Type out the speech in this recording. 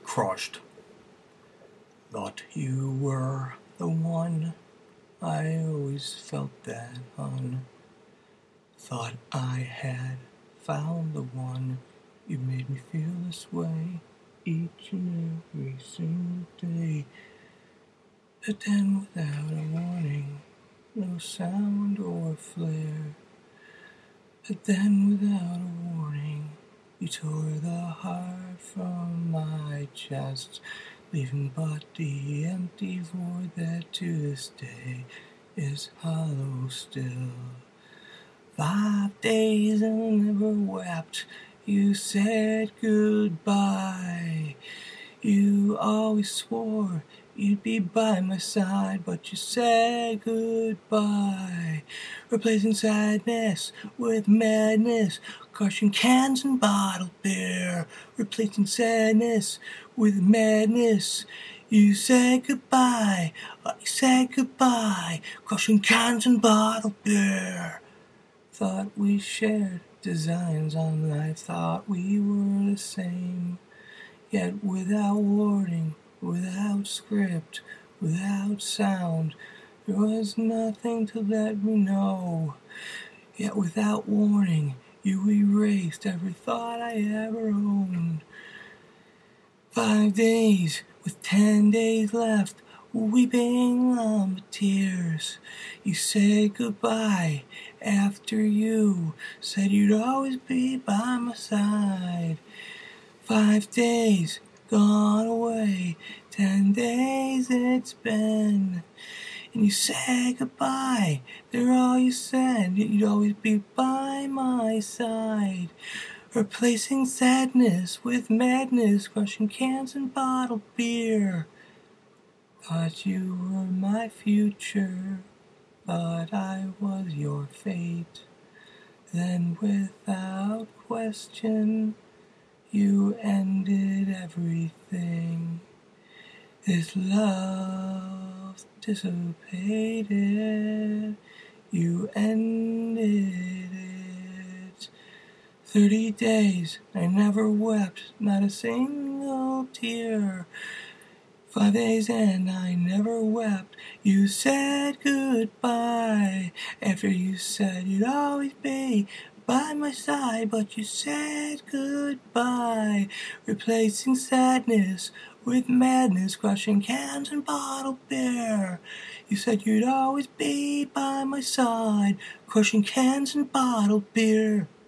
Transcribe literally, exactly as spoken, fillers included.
crushed. Thought you were the one, I always felt that, hon. Thought I had found the one, you made me feel this way each and every single day. But then without a warning, no sound or flare. But then without a warning, you tore the heart from my chest, leaving but the empty void that to this day is hollow still. Five days and never wept, you said goodbye. You always swore you'd be by my side, but you said goodbye. Replacing sadness with madness, crushing cans and bottled beer. Replacing sadness with madness, you said goodbye. You said goodbye, crushing cans and bottled beer. Thought we shared designs on life, thought we were the same. Yet without warning, without script, without sound, there was nothing to let me know. Yet without warning, you erased every thought I ever owned. Five days with ten days left, weeping on the tears. You said goodbye after you said you'd always be by my side. Five days gone away, ten days it's been, and you said goodbye. They're all you said, you'd always be by my side. Replacing sadness with madness, crushing cans and bottled beer. Thought you were my future, thought I was your fate. Then without question, you ended everything. This love dissipated, you ended it. Thirty days, I never wept, not a single tear. Five days and I never wept, you said goodbye. After you said you'd always be by my side, but you said goodbye. Replacing sadness with madness, crushing cans and bottled beer. You said you'd always be by my side, crushing cans and bottled beer.